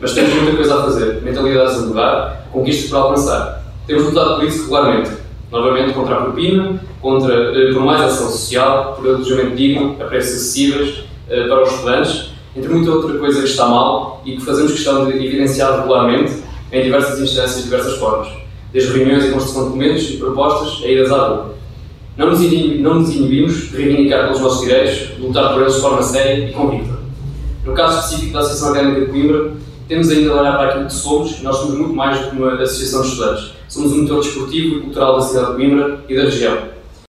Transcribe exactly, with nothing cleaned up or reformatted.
mas temos muita coisa a fazer, mentalidades a mudar, conquistas para alcançar. Temos lutado por isso regularmente, novamente contra a propina, contra, por mais ação social, por alojamento digno, a preços acessíveis para os estudantes, entre muita outra coisa que está mal e que fazemos questão de evidenciar regularmente em diversas instâncias de diversas formas, desde reuniões e construção de documentos e propostas a idas à rua. Não nos, inib não nos inibimos de reivindicar pelos nossos direitos, de lutar por eles de forma séria e convicta. No caso específico da Associação Académica de Coimbra, temos ainda de olhar para aquilo que somos, e nós somos muito mais do que uma associação de estudantes. Somos um motor desportivo e cultural da cidade de Coimbra e da região.